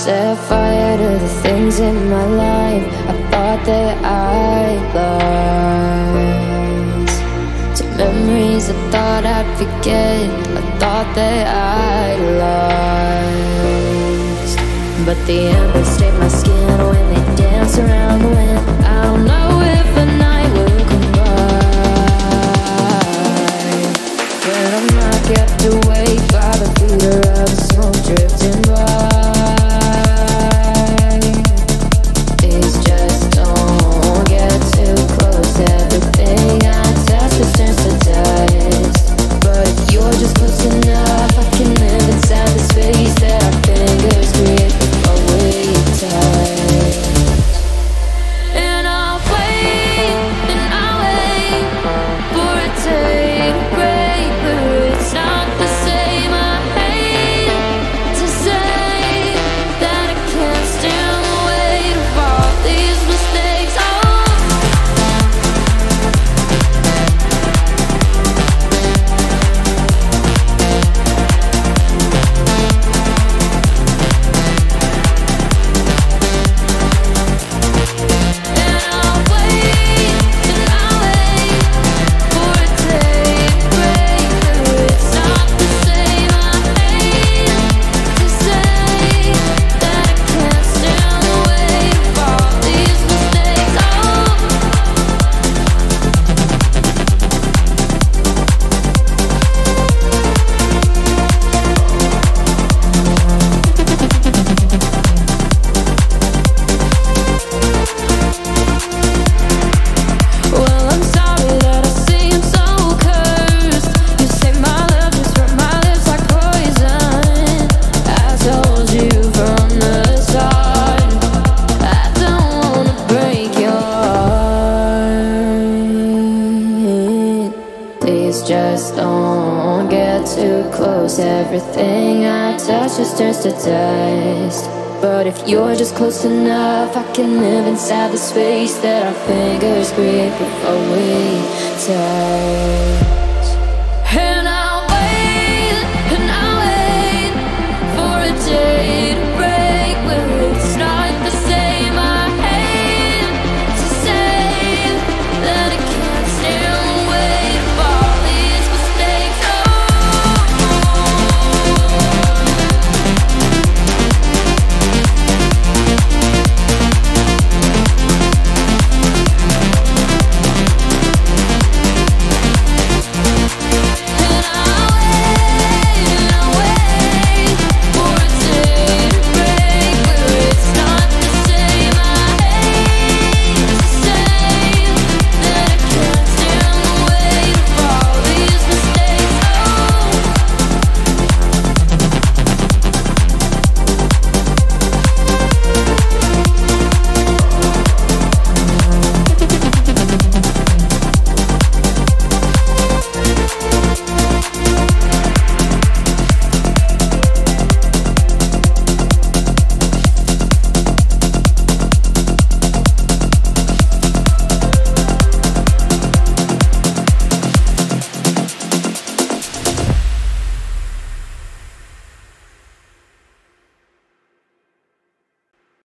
set fire to the things in my life I thought that I lost, to memories I thought I'd forget, I thought that I lost. But the embers stain my skin when they dance around the wind. I don't know if a night will come by when I'm not kept awake by the fever of the smoke drifting by. Please just don't get too close. Everything I touch just turns to dust. But if you're just close enough, I can live inside the space that our fingers create before we touch. And I'll wait for it to break, but it's not the same. I hate to say that I can't stand the weight of all these mistakes. Just don't get too close. Everything I touch just turns to dust. But if you're just close enough, I can live inside the space that our fingers create before we touch.